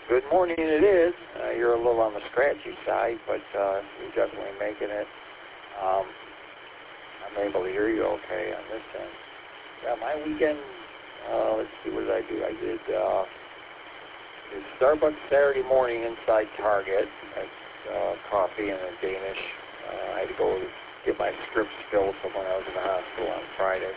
Good morning, it is. You're a little on the scratchy side, but you're definitely making it. I'm able to hear you okay on this end. Yeah, my weekend, let's see, what did I do? I did Starbucks Saturday morning inside Target. That's coffee and a Danish. I had to go get my scripts filled from when I was in the hospital on Friday.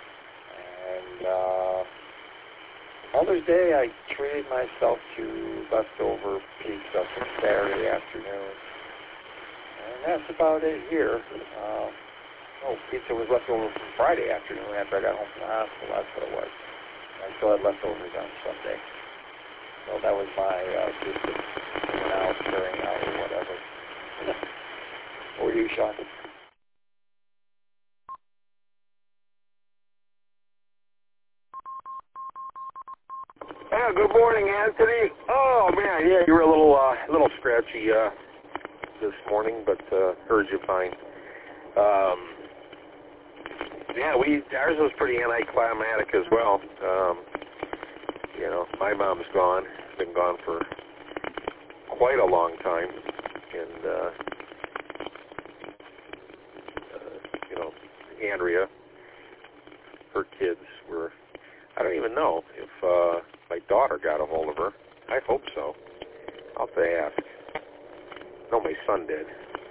And Mother's Day, I treated myself to leftover pizza from Saturday afternoon. And that's about it here. Pizza was left over from Friday afternoon after I got home from the hospital. That's what it was. I still had leftovers on Sunday. So that was my just in out, carrying out, or whatever. What were you, Sean? Yeah, good morning, Anthony. Oh man, yeah, you were a little scratchy this morning, but heard you fine. Ours was pretty anticlimactic as well. My mom's gone. Been gone for quite a long time, and Andrea, her kids were. I don't even know if my daughter got a hold of her. I hope so. I'll have to ask. No, my son did.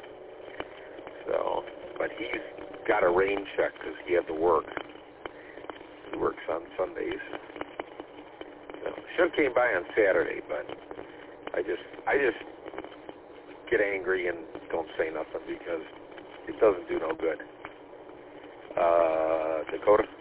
So, but he's got a rain check because he had to work. He works on Sundays. So, should have came by on Saturday, but I just get angry and don't say nothing because it doesn't do no good. Dakota?